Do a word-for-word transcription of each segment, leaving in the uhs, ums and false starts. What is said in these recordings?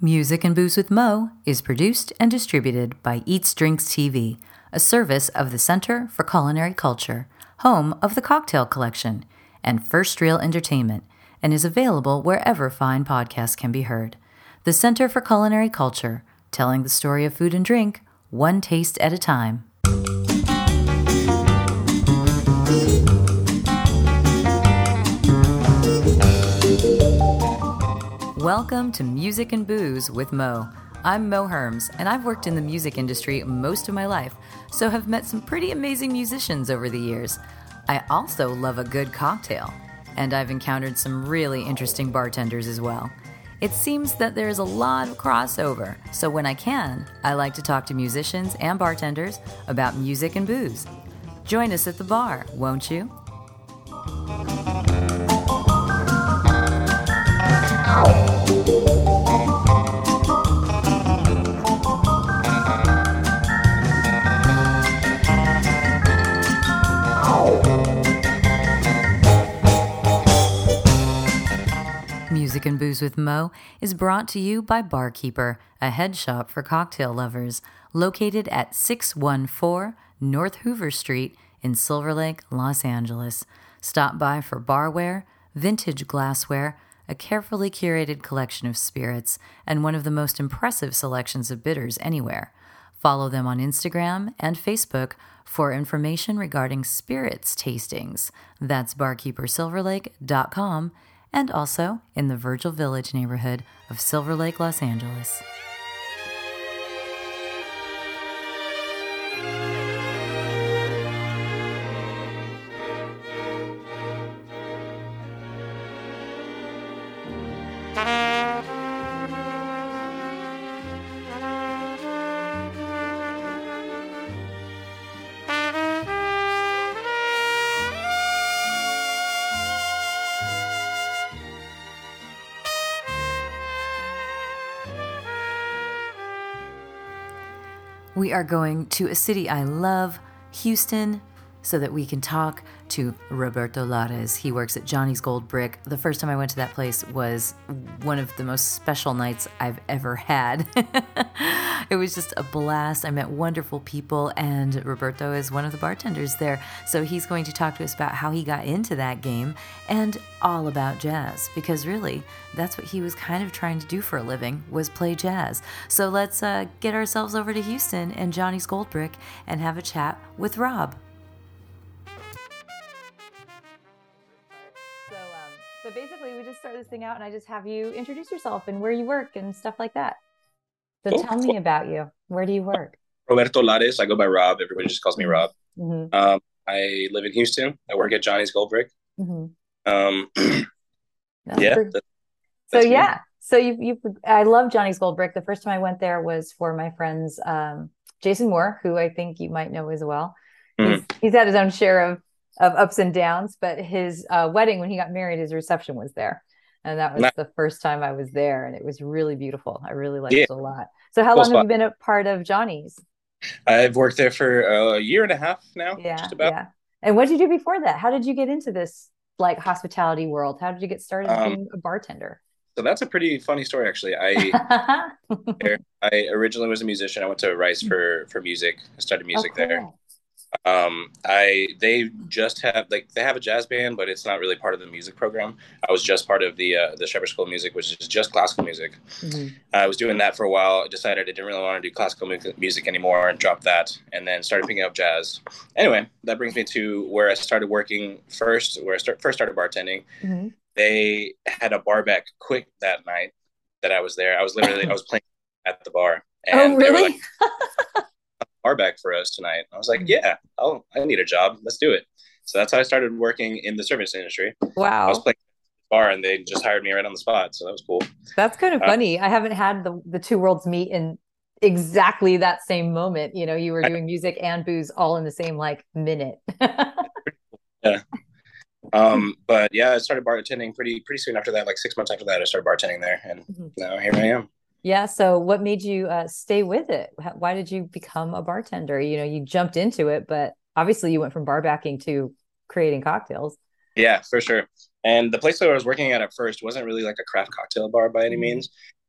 Music and Booze with Mo is produced and distributed by Eats Drinks T V, a service of the Center for Culinary Culture, home of the Cocktail Collection, and First Reel Entertainment, and is available wherever fine podcasts can be heard. The Center for Culinary Culture, telling the story of food and drink, one taste at a time. Welcome to Music and Booze with Mo. I'm Mo Herms, and I've worked in the music industry most of my life, so have met some pretty amazing musicians over the years. I also love a good cocktail, and I've encountered some really interesting bartenders as well. It seems that there's a lot of crossover, so when I can, I like to talk to musicians and bartenders about music and booze. Join us at the bar, won't you? Music and Booze with Mo is brought to you by Barkeeper, a head shop for cocktail lovers, located at six one four North Hoover Street in Silver Lake, Los Angeles. Stop by for barware, vintage glassware, a carefully curated collection of spirits, and one of the most impressive selections of bitters anywhere. Follow them on Instagram and Facebook for information regarding spirits tastings. That's barkeeper silver lake dot com, and also in the Virgil Village neighborhood of Silver Lake, Los Angeles. We are going to a city I love, Houston, so that we can talk to Roberto Lares. He works at Johnny's Gold Brick. The first time I went to that place was one of the most special nights I've ever had. It was just a blast. I met wonderful people, and Roberto is one of the bartenders there. So he's going to talk to us about how he got into that game and all about jazz, because really, that's what he was kind of trying to do for a living, was play jazz. So let's uh, get ourselves over to Houston and Johnny's Gold Brick and have a chat with Rob. So, um, so basically, we just start this thing out, and I just have you introduce yourself and where you work and stuff like that. So Cool. tell me about you. Where do you work? Roberto Lares. I go by Rob. Everybody just calls me Rob. Mm-hmm. Um, I live in Houston. I work at Johnny's Gold Brick. Mm-hmm. Um, That's yeah. pretty- That, so that's me. yeah, so you you I love Johnny's Gold Brick. The first time I went there was for my friends um, Jason Moore, who I think you might know as well. Mhm. He's he's had his own share of of ups and downs, but his uh, wedding, when he got married, his reception was there, and that was Nice. the first time I was there, and it was really beautiful. I really liked Yeah. it a lot. So how Cool long have spot. you been a part of Johnny's? I've worked there for a year and a half now, Yeah, just about. yeah. And what did you do before that? How did you get into this like hospitality world? How did you get started Um, being a bartender? so that's a pretty funny story, actually. I I originally was a musician. I went to Rice for for music. I started Oh, music there. cool. Um, I they just have like they have a jazz band, but it's not really part of the music program. I was just part of the uh, the Shepherd School of Music, which is just classical music. Mhm. I was doing that for a while. I decided I didn't really want to do classical mu- music anymore and dropped that, and then started picking up jazz. Anyway, that brings me to where I started working first, where I start, first started bartending. Mhm. They had a bar back quick that night that I was there. I was literally I was playing at the bar, Oh, and they were really? like, bar back for us tonight. I was like, Mhm. yeah, I'll, I need a job. Let's do it. So that's how I started working in the service industry. I was Wow. playing at the bar, and they just hired me right on the spot. So that was cool. That's kind of Uh, funny. I haven't had the the two worlds meet in exactly that same moment. You know, you were I, doing music and booze all in the same like minute. yeah. Um, but yeah, I started bartending pretty pretty soon after that. Like six months after that, I started bartending there, and Mhm. now here I am. Yeah. So what made you uh, stay with it? How- Why did you become a bartender? You know, you jumped into it, but obviously you went from bar backing to creating cocktails. Yeah, for sure. And the place that I was working at at first wasn't really like a craft cocktail bar by any Mhm. means.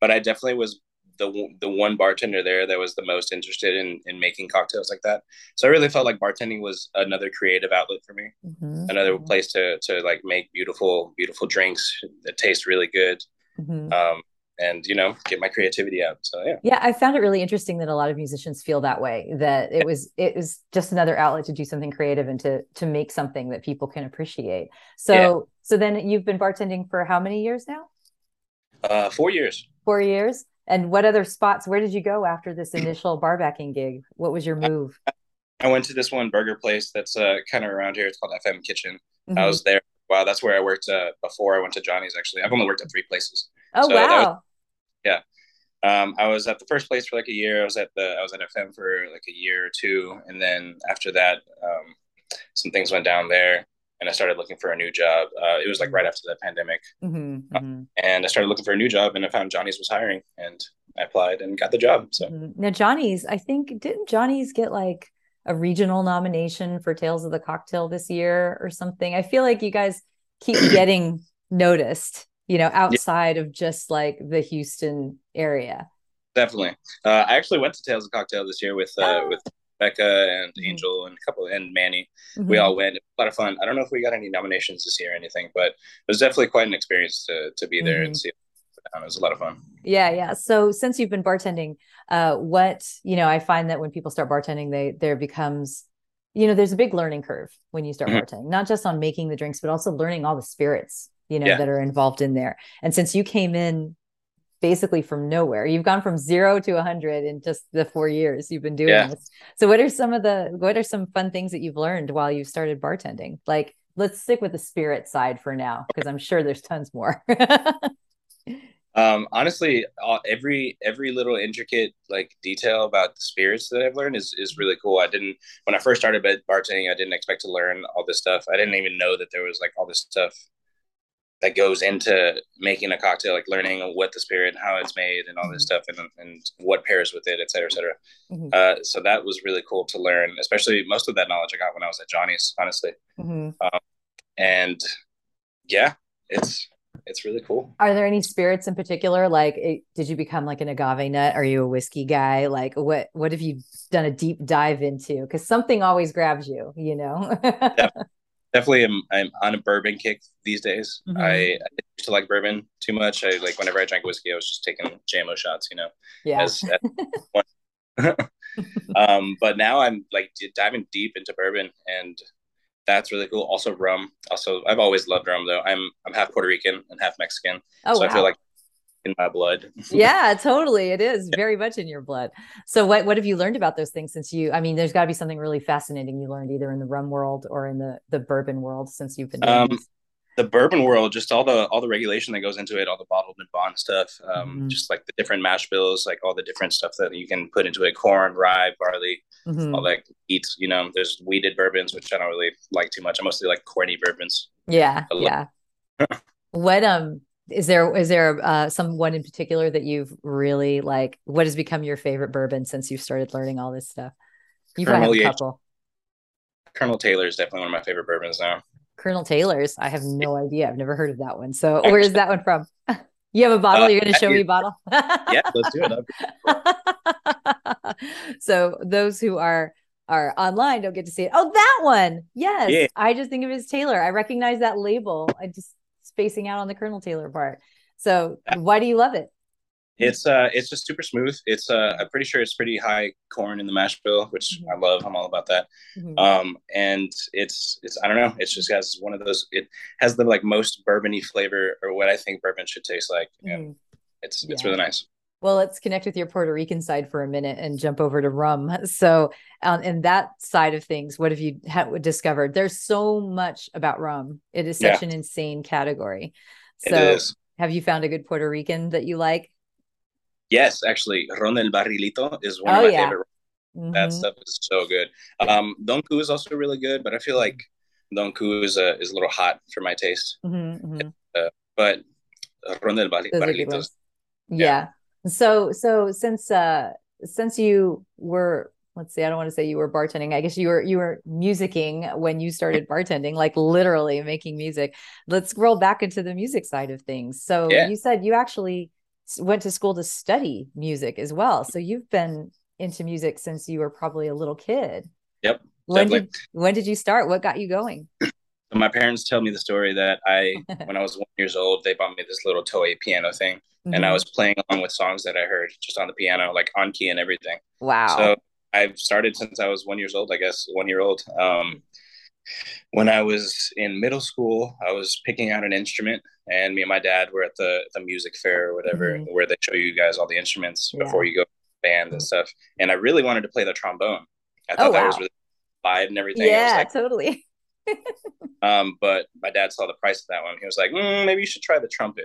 but I definitely was the the one bartender there that was the most interested in in making cocktails like that. So I really felt like bartending was another creative outlet for me, Mm-hmm. another place to to like make beautiful beautiful drinks that taste really good, Mm-hmm. um, and you know get my creativity out. So yeah. Yeah, I found it really interesting that a lot of musicians feel that way, that it was it was just another outlet to do something creative and to to make something that people can appreciate. So Yeah. so then you've been bartending for how many years now? Uh, four years. Four years. And what other spots? Where did you go after this initial bar backing gig? What was your move? I went to this one burger place that's uh, kind of around here. It's called F M Kitchen. I Mm-hmm. was there. Wow, that's where I worked uh, before I went to Johnny's. Actually, I've only worked at three places. Oh So that was wow. yeah. Um, I was at the first place for like a year. I was at the I was at F M for like a year or two, and then after that, um, some things went down there, and I started looking for a new job. Uh, it was like right after the pandemic, Mm-hmm. uh, Mm-hmm. and I started looking for a new job, and I found Johnny's was hiring, and I applied and got the job. So Mm-hmm. Now Johnny's, I think, didn't Johnny's get like a regional nomination for Tales of the Cocktail this year or something? I feel like you guys keep getting noticed, you know, yeah, outside of just like the Houston area. definitely. Uh, I actually went to Tales of Cocktail this year with uh, Ah. with Becca and Mm-hmm. Angel and a couple and Manny. We Mm-hmm. all went. It was a lot of fun. I don't know if we got any nominations this year or anything, but it was definitely quite an experience to to be there Mm-hmm. and see it. It was a lot of fun. Yeah, yeah. So since you've been bartending, uh, what, you know, I find that when people start bartending, they there becomes, you know, there's a big learning curve when you start Mhm. bartending, not just on making the drinks, but also learning all the spirits, you know, Yeah, that are involved in there. And since you came in basically from nowhere, you've gone from zero to a hundred in just the four years you've been doing yeah. this. So what are some of the what are some fun things that you've learned while you started bartending? Like, let's stick with the spirit side for now, because I'm sure there's tons more. Um, honestly, all, every every little intricate like detail about the spirits that I've learned is is really cool. I didn't when I first started bartending, I didn't expect to learn all this stuff. I didn't even know that there was like all this stuff that goes into making a cocktail, like learning what the spirit, how it's made, and all this Mhm. stuff, and and what pairs with it, et cetera, et cetera. Mhm. Uh, so that was really cool to learn. Especially most of that knowledge I got when I was at Johnny's, honestly. Mhm. Um, and yeah, it's it's really cool. Are there any spirits in particular? Like, it, did you become like an agave nut? Are you a whiskey guy? Like, what what have you done a deep dive into? Because something always grabs you, you know. Definitely am I'm on a bourbon kick these days. I, I Hmm. used to like bourbon too much. I like whenever I drank whiskey, I was just taking J M O shots, you know, Yeah. as, as one. um, but now I'm like diving deep into bourbon, and that's really cool. Also rum. Also, I've always loved rum though. I'm I'm half Puerto Rican and half Mexican, Oh so I feel wow. like in my blood. Yeah, totally. It is very much in your blood. So what what have you learned about those things since you, I mean, there's got to be something really fascinating you learned either in the rum world or in the the bourbon world since you've been doing Um, this. the bourbon world, just all the all the regulation that goes into it, all the bottled and bond stuff, um, Hmm. just like the different mash bills, like all the different stuff that you can put into it, corn, rye, barley, all Hmm. that eats. You know, there's weeded bourbons, which I don't really like too much. I mostly like corny bourbons. Yeah, A little. yeah. What um is there is there uh someone in particular that you've really like, what has become your favorite bourbon since you've started learning all this stuff? You probably have Colonel a yeah, couple. Colonel Taylor is definitely one of my favorite bourbons now. Colonel Taylor's. I have no idea. I've never heard of that one. So where is Actually, that one from? You have a bottle? uh, You're going to show me is, a bottle? yeah, let's do it. So those who are are online don't get to see it. Oh, that one. Yes. Yeah, I just think of it as Taylor. I recognize that label. I just spacing out on the Colonel Taylor part. So why do you love it? it's uh, it's just super smooth. It's uh, I'm pretty sure it's pretty high corn in the mash bill, which Mhm. I love. I'm all about that. Mhm. Um, and it's it's I don't know. It's just has one of those. It has the like most bourbony flavor, or what I think bourbon should taste like, and Mhm. it's it's Yeah. really nice. Well, let's connect with your Puerto Rican side for a minute and jump over to rum. So, um, and that side of things, what have you ha- discovered? There's so much about rum. It is Yeah, such an insane category. it So, is. have you found a good Puerto Rican that you like? Yes, actually, Ron del Barrilito is one of Oh my yeah. favorite. That Mm-hmm. stuff is so good. Yeah. Um, Don Q is also really good, but I feel like Don Q is a, is a little hot for my taste. Mm-hmm. Mm-hmm. Uh, but uh, Ron del Those are good Barrilito, ones. yeah, Yeah. So so since uh since you were, let's see, I don't want to say you were bartending. I guess you were you were musicking when you started bartending, like literally making music. Let's roll back into the music side of things. So yeah. you said you actually went to school to study music as well. So you've been into music since you were probably a little kid. Yep, When definitely. did when did you start? What got you going? So my parents tell me the story that I, when I was one years old, they bought me this little toy piano thing, and I Hmm. was playing along with songs that I heard just on the piano, like on key and everything. So Wow. I've started since I was one years old, I guess, one year old. Um, when I was in middle school, I was picking out an instrument, and me and my dad were at the the music fair or whatever, Hmm. where they show you guys all the instruments before Yeah. you go to band and stuff. And I really wanted to play the trombone. I Oh thought that was wow. really live and everything. It was Yeah, like, totally. um, but my dad saw the price of that one. He was like, mm, maybe you should try the trumpet.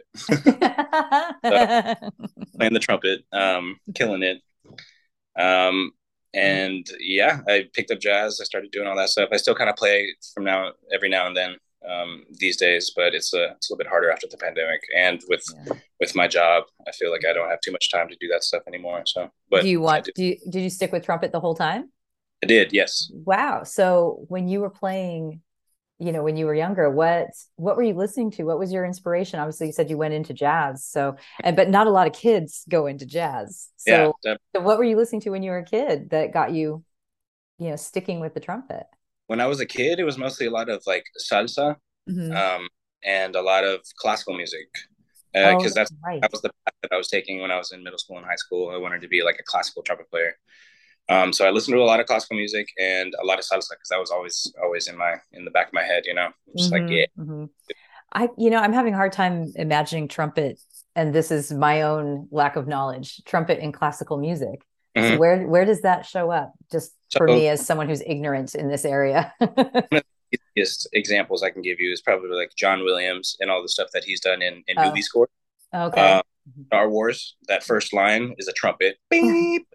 So playing the trumpet, um, killing it. Um, and yeah, I picked up jazz. I started doing all that stuff. I still kind of play from now every now and then um, these days, but it's a it's a little bit harder after the pandemic and with Yeah. with my job. I feel like I don't have too much time to do that stuff anymore. So, Do but you I want did. do you, did you stick with trumpet the whole time? I did. Yes. Wow. So when you were playing, you know, when you were younger, what what were you listening to? What was your inspiration? Obviously, you said you went into jazz. So, and but not a lot of kids go into jazz. Yeah. So, so what were you listening to when you were a kid that got you, you know, sticking with the trumpet? When I was a kid, it was mostly a lot of like salsa, Hmm. um, and a lot of classical music Oh, because uh, that's that's that right. was the path that I was taking when I was in middle school and high school. I wanted to be like a classical trumpet player. Um, so I listened to a lot of classical music and a lot of salsa because that was always always in my in the back of my head. You know, just like Hmm. yeah. Hmm. I, you know, I'm having a hard time imagining trumpet, and this is my own lack of knowledge, trumpet in classical music. So Mm-hmm. where where does that show up? Just for So me as someone who's ignorant in this area. one of the easiest examples I can give you is probably like John Williams and all the stuff that he's done in in movie Oh, score. okay. Uh, Star Wars, that first line is a trumpet. Beep.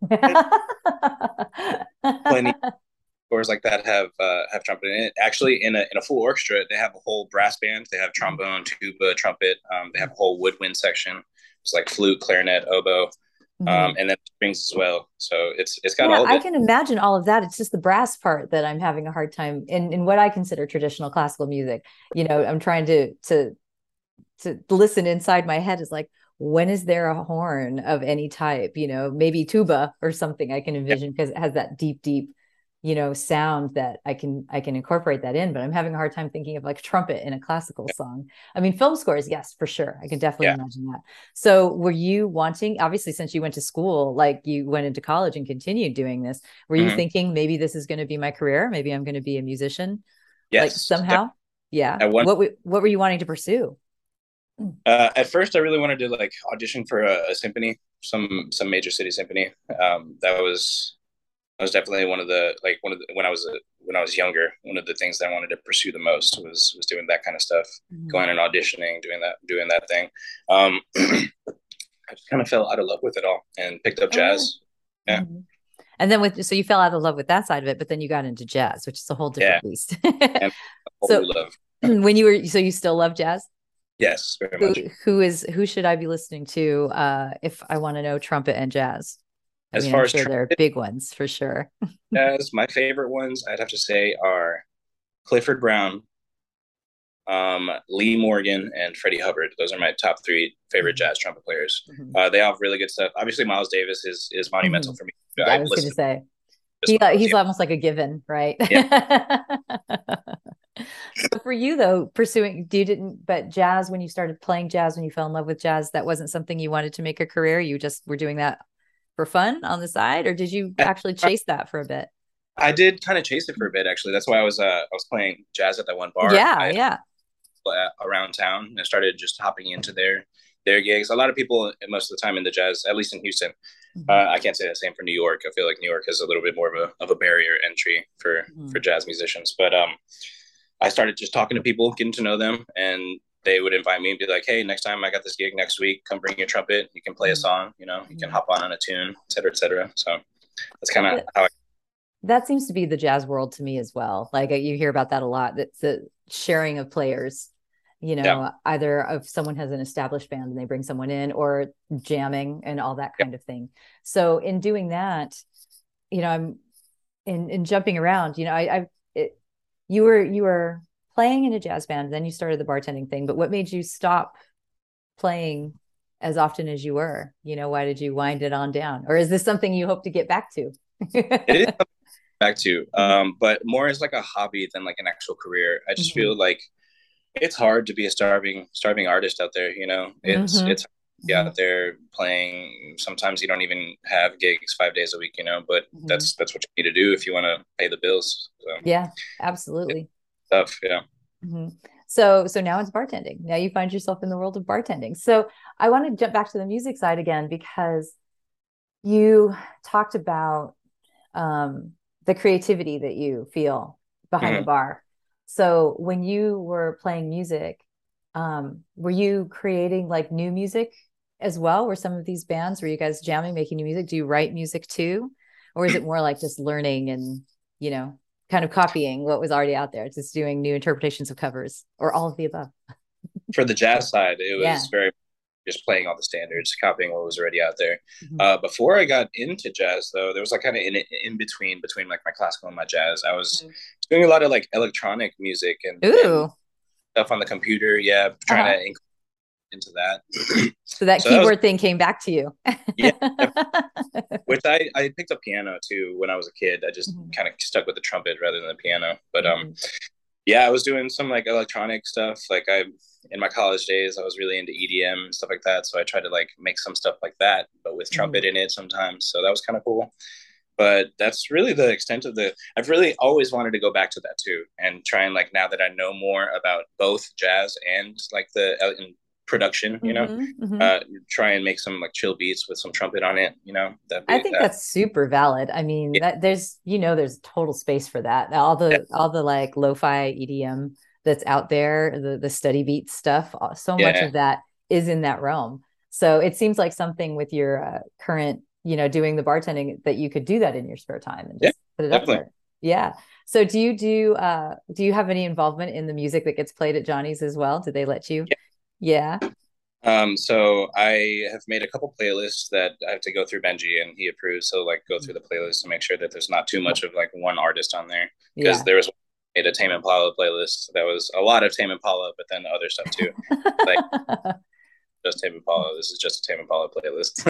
Plenty scores like that have uh, have trumpet in it. Actually, in a in a full orchestra, they have a whole brass band. They have trombone, tuba, trumpet. Um, they have a whole woodwind section. It's like flute, clarinet, oboe, Mhm. um, and then strings as well. So it's it's got Yeah, all of I it. can imagine all of that. It's just the brass part that I'm having a hard time in in what I consider traditional classical music. You know, I'm trying to to to listen inside my head is like, when is there a horn of any type? You know, maybe tuba or something I can Yeah. envision because it has that deep, deep, you know, sound that I can I can incorporate that in. But I'm having a hard time thinking of like trumpet in a classical song. I mean, film scores, yes, for sure. I can definitely Yeah. imagine that. So were you wanting, obviously, since you went to school, like you went into college and continued doing this, were you Mm-hmm. thinking maybe this is going to be my career? Maybe I'm going to be a musician, like Yes. somehow? Yeah. At one What what were you wanting to pursue? Uh, at first, I really wanted to like audition for a, a symphony, some some major city symphony. Um, that was that was definitely one of the like one of the when I was a, when I was younger, one of the things that I wanted to pursue the most was was doing that kind of stuff, Mhm. going and auditioning, doing that doing that thing. Um, I just kind of fell out of love with it all and picked up Oh, really? jazz. Yeah, Mhm. And then with so you fell out of love with that side of it, but then you got into jazz, which is a whole yeah, different beast. and a whole So new love. when you were so you still love jazz? Yes, very Who much. who is who should I be listening to uh if I want to know trumpet and jazz? I As mean, I'm far as sure there are trumpet big ones for sure. jazz, my favorite ones I'd have to say are Clifford Brown, um, Lee Morgan, and Freddie Hubbard. Those are my top three favorite Mhm. jazz trumpet players. Mhm. Uh, they all have really good stuff. Obviously, Miles Davis is is monumental Mhm. for me. Yeah, I I was going to listened say to this he when I was he's young. almost like a given, right? Yeah, So for you though, pursuing you didn't, but jazz when you started playing jazz, when you fell in love with jazz, that wasn't something you wanted to make a career. You just were doing that for fun on the side, or did you actually chase that for a bit? I did kind of chase it for a bit actually. That's why I was uh, I was playing jazz at that one bar Yeah, I yeah. uh, around town and started just hopping into their their gigs. A lot of people most of the time in the jazz, at least in Houston. Mhm. Uh, I can't say the same for New York. I feel like New York has a little bit more of a of a barrier entry for for Mhm. jazz musicians. But um, I started just talking to people, getting to know them, and they would invite me and be like, "Hey, next time I got this gig next week, come bring your trumpet. You can play a Mhm. song. You know, you can Mhm. hop on on a tune, et cetera, et cetera." So that's kind of how I. That seems to be the jazz world to me as well. Like uh, you hear about that a lot. That's the sharing of players, you Yeah, know, either of someone has an established band and they bring someone in or jamming and all that yeah. kind of thing. So in doing that, you know, I'm in in jumping around, you know, I I it, you were you were playing in a jazz band, then you started the bartending thing, but what made you stop playing as often as you were? You know, why did you wind it on down? Or is this something you hope to get back to? It is back to, um, but more as like a hobby than like an actual career. I just Mm-hmm. feel like it's hard to be a starving starving artist out there. You know, it's Mm-hmm. it's out there playing. Sometimes you don't even have gigs five days a week. You know, but Mm-hmm. that's that's what you need to do if you want to pay the bills. So Yeah, it's absolutely. tough. Yeah. hmm So, so now it's bartending. Now you find yourself in the world of bartending. So I want to jump back to the music side again because you talked about um, the creativity that you feel behind the Mm-hmm. bar. So when you were playing music, um, were you creating like new music as well? Were some of these bands, were you guys jamming, making new music? Do you write music too? Or is it more like just learning and, you know, kind of copying what was already out there, just doing new interpretations of covers or all of the above? For the jazz side, it Yeah. was very just playing all the standards, copying what was already out there. Mhm. Uh, before I got into jazz, though, there was like kind of in in between between like my classical and my jazz. I was Mhm. doing a lot of like electronic music and and Ooh. stuff on the computer. Yeah, trying Uh-huh. to include into that. So that So that was keyboard thing came back to you. yeah, which I I picked up piano too when I was a kid. I just Mhm. kind of stuck with the trumpet rather than the piano. But um, Mhm. yeah, I was doing some like electronic stuff. Like I in my college days, I was really into E D M and stuff like that. So I tried to like make some stuff like that, but with Mhm. trumpet in it sometimes. So that was kind of cool. But that's really the extent of the. I've really always wanted to go back to that too, and try and like now that I know more about both jazz and like the uh, production, you know, Mhm. Mhm. uh, try and make some like chill beats with some trumpet on it. You know, that'd I be think that. that's super valid. I mean, Yeah, that there's, you know, there's total space for that. All yeah, the all the like lo-fi E D M that's out there, the the study beat stuff, uh, so much yeah, of that is in that realm. So it seems like something with your uh, current, you know, doing the bartending that you could do that in your spare time and yeah, just put it up definitely. there. Yeah. So do you do uh do you have any involvement in the music that gets played at Johnny's as well? Did they let you? Yeah. Um, so I have made a couple playlists that I have to go through Benji and he approves. So like go through the playlist to make sure that there's not too much of like one artist on there because Yeah. there was made a Tame Impala playlist that was a lot of Tame Impala, but then other stuff too. Like just Tame Impala. This is just a Tame Impala playlist.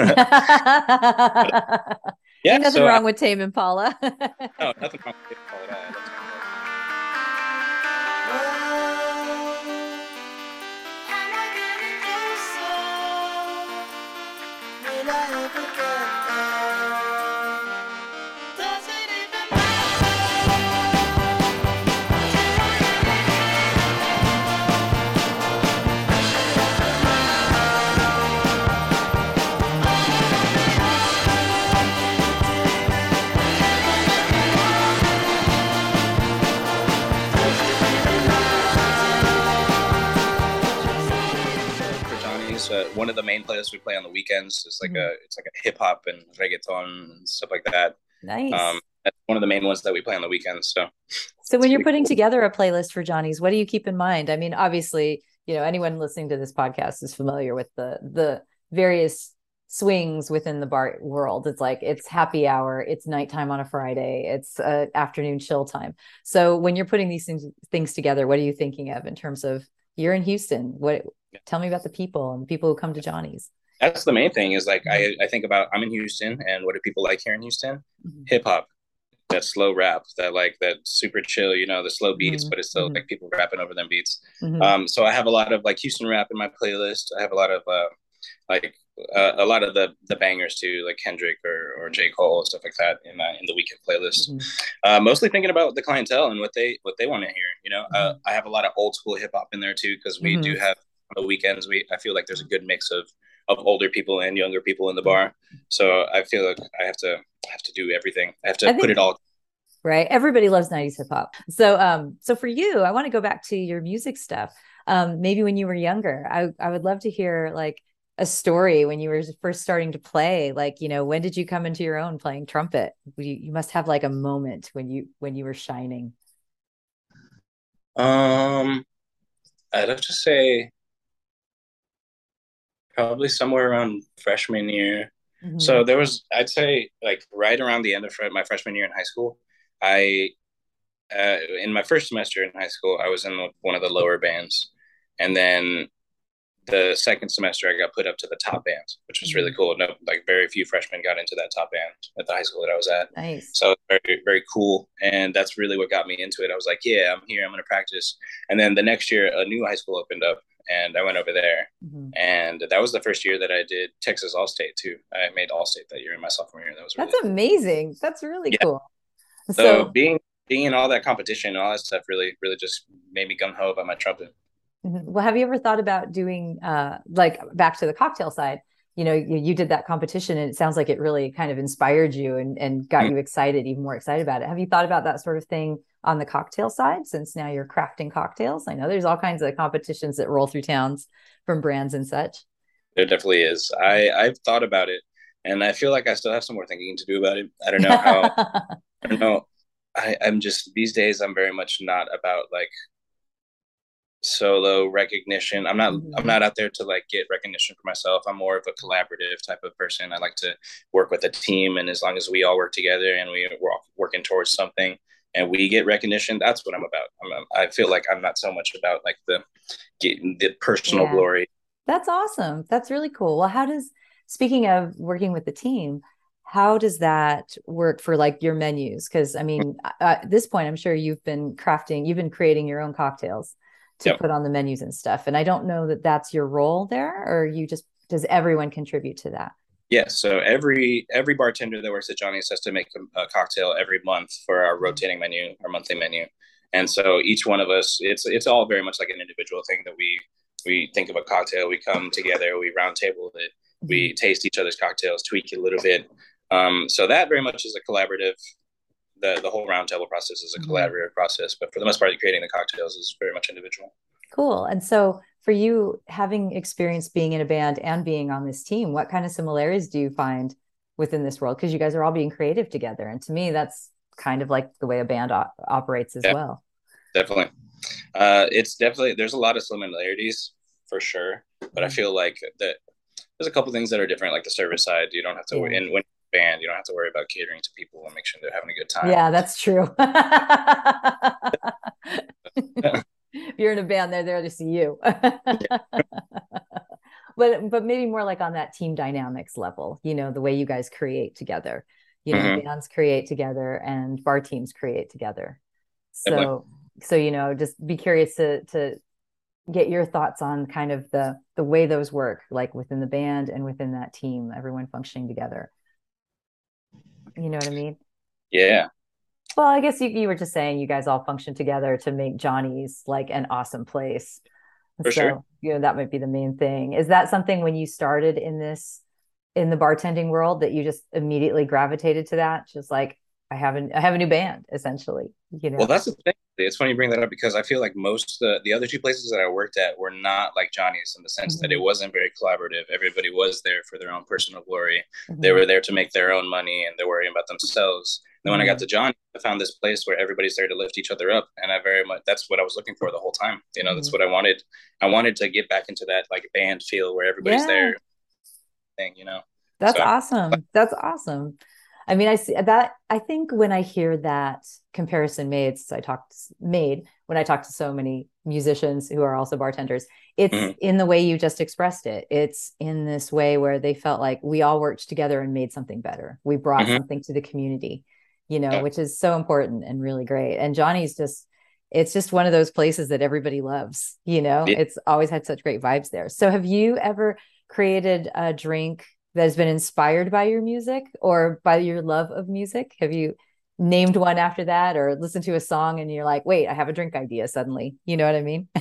Yeah, Ain't nothing so I wrong with Tame Impala. no nothing wrong with Tame Impala at all. I love Tame Impala. For Johnny's, uh, one of the main playlists we play on the weekends is like Mhm. a it's like a hip hop and reggaeton and stuff like that. Um, Nice. that's one of the main ones that we play on the weekends. So So it's when you're pretty putting cool. together a playlist for Johnny's, what do you keep in mind? I mean, obviously, you know, anyone listening to this podcast is familiar with the the various swings within the bar world. It's like it's happy hour, it's nighttime on a Friday, it's uh, afternoon chill time. So when you're putting these things things together, what are you thinking of in terms of you're in Houston? What tell me about the people and the people who come to Johnny's. That's the main thing is like Mhm. I, I think about I'm in Houston and what do people like here in Houston? Mhm. Hip hop, that slow rap, that like that super chill, you know, the slow beats, Mhm. but it's still Mhm. like people rapping over them beats. Mhm. Um, so I have a lot of like Houston rap in my playlist. I have a lot of uh, like uh, a lot of the the bangers too, like Kendrick or or J Cole stuff like that in uh, in the weekend playlist. Mhm. Uh, mostly thinking about the clientele and what they what they want to hear. You know, uh, Mhm. I have a lot of old school hip hop in there too because we do Mhm. have on the weekends. We I feel like there's a good mix of of older people and younger people in the bar. So I feel like I have to I have to do everything. I have to I put think it all. right? Everybody loves nineties hip hop. So um so for you, I want to go back to your music stuff. Um maybe when you were younger. I I would love to hear like a story when you were first starting to play. Like, you know, when did you come into your own playing trumpet? You, you must have like a moment when you when you were shining. Um, I'd have to say probably somewhere around freshman year. Mm-hmm. So there was, I'd say, like right around the end of my freshman year in high school, I uh, in my first semester in high school, I was in one of the lower bands, and then the second semester I got put up to the top band, which was really Mhm. cool. No, like very few freshmen got into that top band at the high school that I was at. Nice. So very, very cool. And that's really what got me into it. I was like, yeah, I'm here. I'm going to practice. And then the next year, a new high school opened up and I went over there. Mhm. And that was the first year that I did Texas All-State too. I made All-State that year in my sophomore year. That was That's really cool. amazing. That's really Yeah. cool. So So, being being in all that competition and all that stuff really, really just made me gung ho about my trumpet. mhm. Well, have you ever thought about doing uh like back to the cocktail side? You know, you, you did that competition and it sounds like it really kind of inspired you and, and got you excited, even more excited about it. Have you thought about that sort of thing on the cocktail side since now you're crafting cocktails? I know there's all kinds of competitions that roll through towns from brands and such. There definitely is. I I've thought about it, and I feel like I still have some more thinking to do about it. I don't know how. I don't know. I I'm just these days. I'm very much not about like solo recognition. I'm not. I'm Mhm. not out there to like get recognition for myself. I'm more of a collaborative type of person. I like to work with a team, and as long as we all work together and we we're all working towards something, and we get recognition, that's what I'm about. I'm, I feel like I'm not so much about like the getting the personal Yeah. glory. That's awesome. That's really cool. Well, how does, speaking of working with the team, how does that work for like your menus? Because I mean, at this point, I'm sure you've been crafting, you've been creating your own cocktails to Yep. put on the menus and stuff. And I don't know that that's your role there, or you just, does everyone contribute to that? Yeah, so every every bartender that works at Johnny's has to make a, a cocktail every month for our Mhm. rotating menu, our monthly menu. And so each one of us, it's it's all very much like an individual thing that we we think of a cocktail, we come together, we round table it, Mhm. we taste each other's cocktails, tweak it a little bit. Um, so that very much is a collaborative. The the whole round table process is a Mhm. collaborative process, but for the most part, creating the cocktails is very much individual. Cool. And so for you, having experience being in a band and being on this team, what kind of similarities do you find within this world? Because you guys are all being creative together. And to me, that's kind of like the way a band op- operates as Yeah, well. definitely. Uh, it's definitely there's a lot of similarities for sure, but I Mhm. feel like that there's a couple things that are different, like the service side. You don't have to, Yeah. in when band, you don't have to worry about catering to people and make sure they're having a good time. Yeah, that's true. If you're in a band, they're there to see you. but but maybe more like on that team dynamics level, you know, the way you guys create together. You know, Mm-hmm. bands create together and bar teams create together. Definitely. So so you know, just be curious to to get your thoughts on kind of the the way those work, like within the band and within that team, everyone functioning together. You know what I mean? Yeah, Well, I guess you, you were just saying you guys all function together to make Johnny's like an awesome place. for sure. So, you know, that might be the main thing. Is that something when you started in this, in the bartending world, that you just immediately gravitated to that? Just like, I have a, I have a new band, essentially, you Well, know? that's the thing. It's funny you bring that up because I feel like most the the other two places that I worked at were not like Johnny's in the sense that it Mhm, wasn't very collaborative. Everybody was there for their own personal glory. They mhm, were there to make their own money and they're worrying about themselves. Then when I got mhm, to Johnny, I found this place where everybody's there to lift each other up, and I very much that's what I was looking for the whole time. You know, that's mhm. what I wanted. I wanted to get back into that like band feel where everybody's Yeah. there thing. You know, That's so awesome. That's awesome. I mean, I see that. I think when I hear that comparison made, so I talked made when I talk to so many musicians who are also bartenders, it's mhm, in the way you just expressed it. It's in this way where they felt like we all worked together and made something better. We brought mhm, something to the community, you know, yeah, which is so important and really great. And Johnny's just, it's just one of those places that everybody loves, you know, yeah. it's always had such great vibes there. So have you ever created a drink that has been inspired by your music or by your love of music? Have you named one after that or listened to a song and you're like, wait, I have a drink idea suddenly? You know what I mean?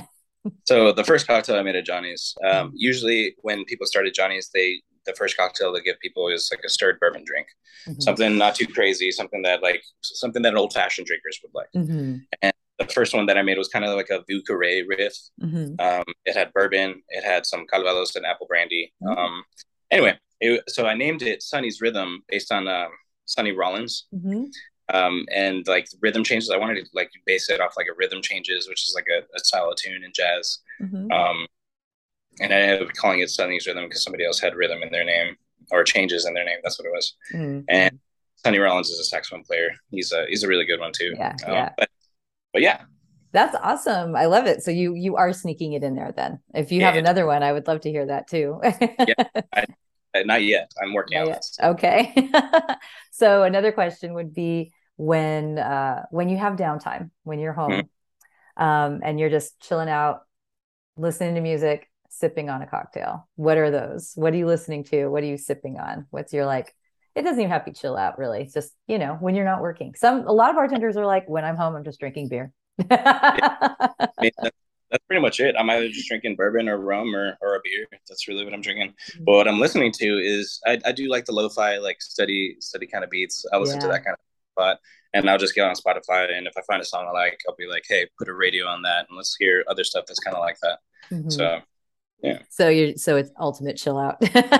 So the first cocktail I made at Johnny's, um, usually when people start at Johnny's, they the first cocktail they give people is like a stirred bourbon drink, Mm-hmm. something not too crazy, something that like something that old fashioned drinkers would like. Mm-hmm. And the first one that I made was kind of like a Vieux Carré riff. Mm-hmm. Um, it had bourbon, it had some Calvados and apple brandy. Mm-hmm. Um, anyway, it, so I named it Sonny's Rhythm based on um, Sonny Rollins. Mm-hmm. Um, and like rhythm changes, I wanted to like base it off like a rhythm changes, which is like a, a style of tune in jazz. Mm-hmm. Um, and I ended up calling it Sonny's Rhythm because somebody else had rhythm in their name or changes in their name. That's what it was. And Mm-hmm. Sonny Rollins is a saxophone player. He's a he's a really good one too. Yeah, Um, yeah. but but yeah, That's awesome. I love it. So you you are sneaking it in there then. If you have Yeah, another one, I would love to hear that too. yeah. I, I- not yet. I'm working Not on yet. this. Okay. So another question would be when uh when you have downtime, when you're Mhm. home, um, and you're just chilling out, listening to music, sipping on a cocktail. What are those? What are you listening to? What are you sipping on? What's your like? It doesn't even have to be chill out, really. It's just, you know, when you're not working. Some a lot of bartenders are like, when I'm home, I'm just drinking beer. I mean, that, that's pretty much it. I'm either just drinking bourbon or rum or, or a beer. That's really what I'm drinking. But what I'm listening to is I, I do like the lo-fi, like steady, steady kind of beats. I listen to Yeah. that kind of spot, and I'll just get on Spotify. And if I find a song I like, I'll be like, hey, put a radio on that, and let's hear other stuff that's kind of like that. Mhm. So yeah, So you're so it's ultimate chill out.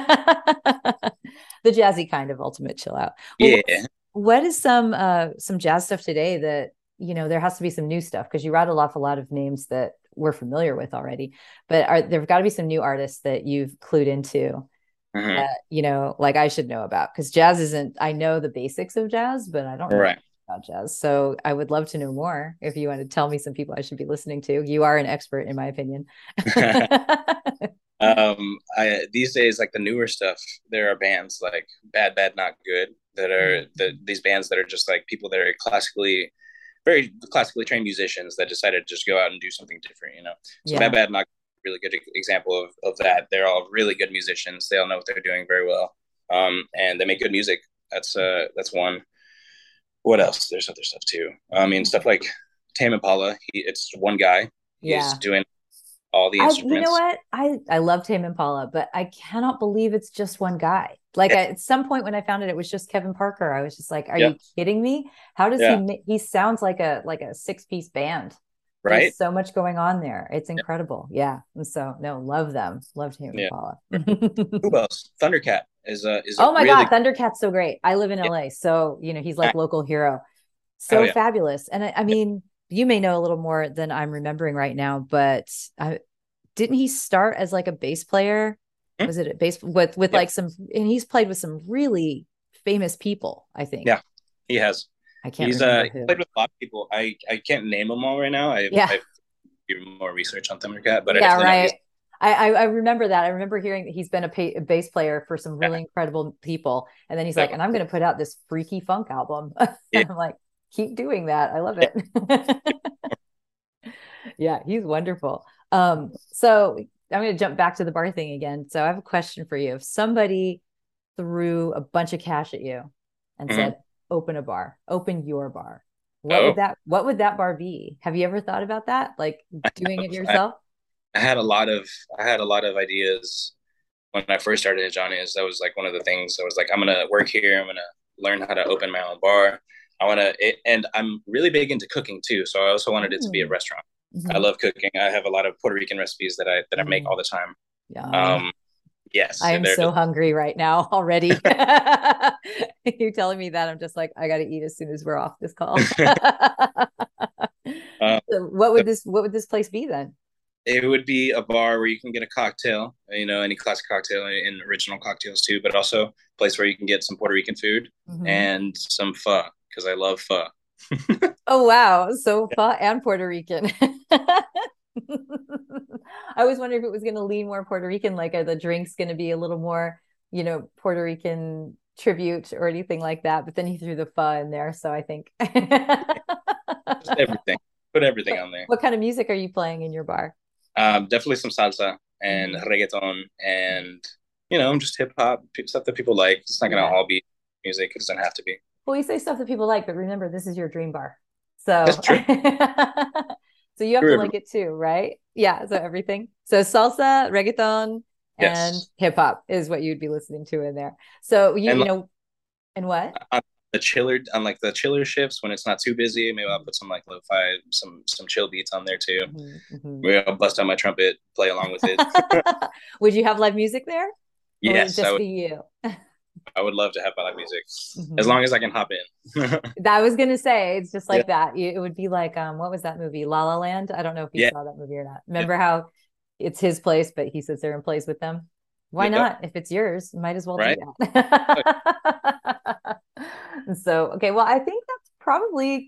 The jazzy kind of ultimate chill out. Well, yeah. what's what is some uh some jazz stuff today that, you know, there has to be some new stuff because you rattled off a lot of names that we're familiar with already. But are there've got to be some new artists that you've clued into Hmm. that, you know, like I should know about because jazz isn't, I know the basics of jazz, but I don't know Right. about jazz. So I would love to know more if you want to tell me some people I should be listening to. You are an expert in my opinion. um, I these days like the newer stuff. There are bands like Bad Bad Not Good that are the these bands that are just like people that are classically very classically trained musicians that decided to just go out and do something different, you know. So Bad Yeah. Bad Not really good example of, of that. They're all really good musicians. They all know what they're doing very well. Um, and they make good music. That's uh that's one. What else? There's other stuff too. I mean, stuff like Tame Impala. He, it's one guy. He's Yeah. doing all the I, you know instruments. what? I, I love Tame Impala, but I cannot believe it's just one guy. Like Yeah, I, at some point when I found it, it was just Kevin Parker. I was just like, are yeah, you kidding me? How does he, yeah. ma- he sounds like a, like a six piece band. Right? There's so much going on there. It's Yeah, incredible. Yeah. And so no, love them. Love Tame yeah. Impala. Who else? Thundercat is a is a Oh my God. really Thundercat's so great. I live in yeah. L A. So, you know, he's like local hero. Oh So yeah. fabulous. And I, I Yeah. mean, you may know a little more than I'm remembering right now, but I, didn't he start as like a bass player? Hmm? Was it a bass with with Yep. like some, and he's played with some really famous people, I think. Yeah. He has. I can't He's uh remember he who. played with a lot of people. I I can't name them all right now. I've Yeah. I've do more research on Thundercat, but I Yeah, definitely know he's right. I, I, I remember that. I remember hearing that he's been a, pay, a bass player for some yeah, really incredible people. And then he's like, and I'm definitely. going to put out this freaky funk album. Yeah. And I'm like, keep doing that. I love Yeah. it. Yeah, he's wonderful. Um, so I'm going to jump back to the bar thing again. So I have a question for you. If somebody threw a bunch of cash at you and Hmm. said, open a bar, open your bar, what would Oh, that, what would that bar be? Have you ever thought about that? Like doing it I, yourself? I had a lot of I had a lot of ideas when I first started at Johnny's. That was like one of the things. I was like, I'm gonna work here. I'm gonna learn how to open my own bar. I want to, and I'm really big into cooking too. So I also wanted it to be a Mm. restaurant. I Mm-hmm. love cooking. I have a lot of Puerto Rican recipes that I that I make Mm. all the time. Yum. Um, yes, I am they're so just hungry right now already. You're telling me that I'm just like, I got to eat as soon as we're off this call. um, So what would this what would this place be then? it would be a bar where you can get a cocktail, you know, any classic cocktail and original cocktails too, but also a place where you can get some Puerto Rican food Mm-hmm. and some pho because I love pho. Oh wow, so fun and Puerto Rican. I was wondering if it was going to lean more Puerto Rican, like are the drinks going to be a little more, you know, Puerto Rican tribute or anything like that? But then he threw the pho in there, so I think. Just everything. Put everything what, on there. what kind of music are you playing in your bar? Um, definitely some salsa and Mm-hmm. reggaeton and you know just hip hop stuff that people like. It's not gonna Yeah. all be music. It doesn't have to be. Well, you say stuff that people like, but remember, this is your dream bar. So, That's true. so you have to True. like it too, right? Yeah. So everything. So salsa, reggaeton, and Yes. hip hop is what you'd be listening to in there. So you, And you like, know, and what? on the chiller on like the chiller shifts when it's not too busy, maybe I'll put some like lo-fi, some some chill beats on there too. Mhm, mhm. Maybe I'll bust out my trumpet, play along with it. Would you have live music there, or would it Yes, I just would. be you? I would love to have live music as Mhm. long as I can hop in. That I was gonna say it's just Yeah. like that. It would be like um, what was that movie? La La Land. I don't know if you Yeah. saw that movie or not. Yeah. Remember how it's his place, but he sits there and plays with them? Why Yep. not? If it's yours, might as well do Right. that. So, okay, well, I think that's probably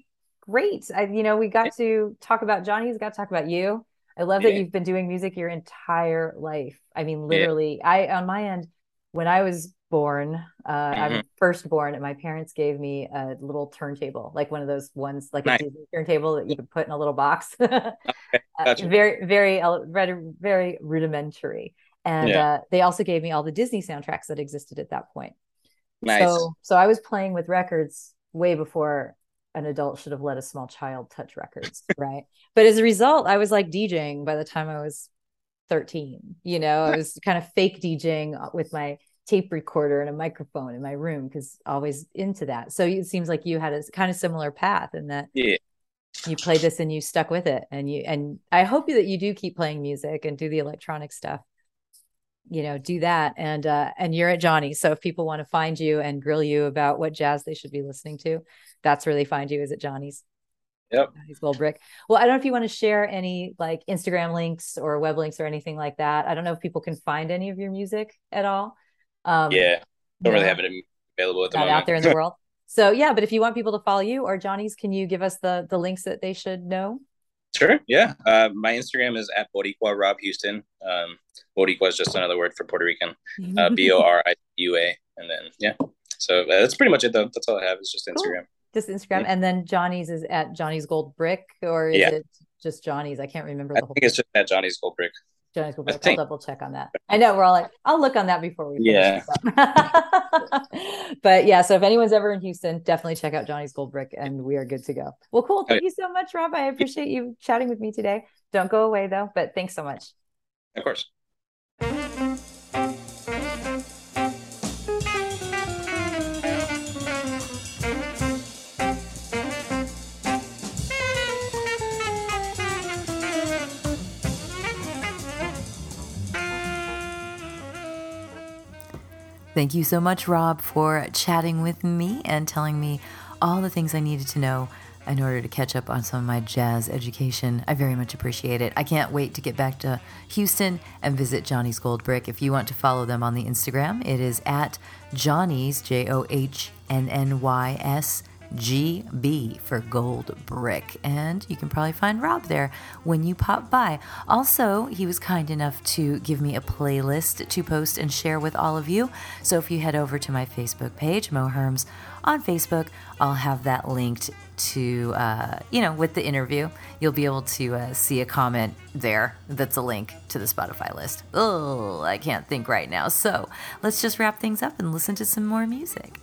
great. I, you know, we got to talk about Johnny's, got to talk about you. I love that Yeah. you've been doing music your entire life. I mean, Yeah. literally, I, on my end, when I was born, uh, Mm-hmm. I'm first born, and my parents gave me a little turntable, like one of those ones, like a Nice. Disney turntable that you Yeah. could put in a little box. Okay. Uh, Gotcha. very, very, very, very rudimentary. And Yeah. uh, they also gave me all the Disney soundtracks that existed at that point. Nice. So, so I was playing with records way before an adult should have let a small child touch records, right? But as a result, I was like DJing by the time I was thirteen. You know, I was kind of fake DJing with my tape recorder and a microphone in my room because always into that. So it seems like you had a kind of similar path in that Yeah. you played this and you stuck with it. And you, and I hope that you do keep playing music and do the electronic stuff, you know, do that. And, uh, and you're at Johnny. So if people want to find you and grill you about what jazz they should be listening to, that's where they find you, is at Johnny's. Yep. Johnny's Gold Brick. Well, I don't know if you want to share any like Instagram links or web links or anything like that. I don't know if people can find any of your music at all. Um, Yeah. Don't really no, have it available at the not out moment. there in the world. So yeah, but if you want people to follow you or Johnny's, can you give us the the links that they should know? Sure. Yeah. Uh, my Instagram is at Boricua Rob Houston. Um, Boricua is just another word for Puerto Rican. Uh, B O R I U A. And then, yeah. So uh, that's pretty much it, though. That's all I have is just Instagram. Cool. Just Instagram. Yeah. And then Johnny's is at Johnny's Gold Brick, or is Yeah. it just Johnny's? I can't remember I the whole think it's just at Johnny's Gold Brick. Johnny's Gold I Brick. I'll think. double check on that. I know we're all like, I'll look on that before we finish Yeah. this up. But yeah, so if anyone's ever in Houston, definitely check out Johnny's Gold Brick and we are good to go. Well, cool. Thank Okay. you so much, Rob. I appreciate you chatting with me today. Don't go away though, but thanks so much. Of course. Thank you so much, Rob, for chatting with me and telling me all the things I needed to know in order to catch up on some of my jazz education. I very much appreciate it. I can't wait to get back to Houston and visit Johnny's Gold Brick. If you want to follow them on the Instagram, it is at Johnny's, J O H N N Y S, G B for Gold Brick. And you can probably find Rob there when you pop by. Also, he was kind enough to give me a playlist to post and share with all of you. So if you head over to my Facebook page, Mo Herms on Facebook, I'll have that linked to, uh, you know, with the interview. You'll be able to uh, see a comment there that's a link to the Spotify list. Oh, I can't think right now. So let's just wrap things up and listen to some more music.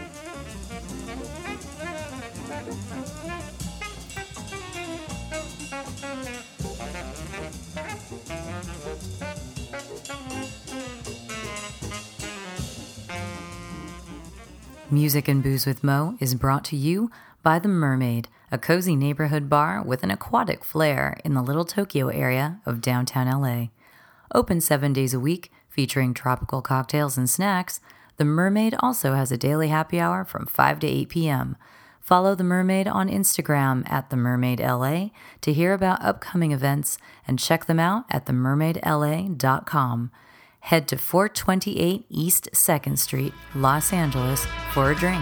Music and Booze with Mo is brought to you by The Mermaid, a cozy neighborhood bar with an aquatic flair in the Little Tokyo area of downtown L A. Open seven days a week, featuring tropical cocktails and snacks, The Mermaid also has a daily happy hour from five to eight p.m. Follow The Mermaid on Instagram at The Mermaid L A to hear about upcoming events and check them out at the mermaid l a dot com. Head to four twenty-eight East second Street, Los Angeles, for a drink.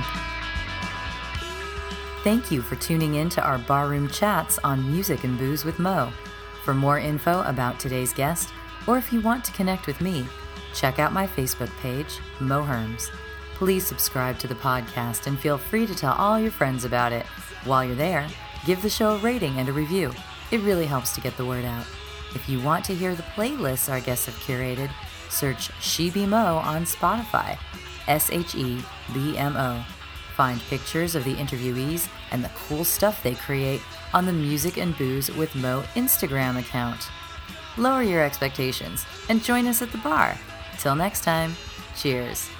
Thank you for tuning in to our barroom chats on Music and Booze with Mo. For more info about today's guest, or if you want to connect with me, check out my Facebook page, Mo Herms. Please subscribe to the podcast and feel free to tell all your friends about it. While you're there, give the show a rating and a review. It really helps to get the word out. If you want to hear the playlists our guests have curated, search She Be Mo on Spotify, S H E B M O. Find pictures of the interviewees and the cool stuff they create on the Music and Booze with Mo Instagram account. Lower your expectations and join us at the bar. Till next time, cheers.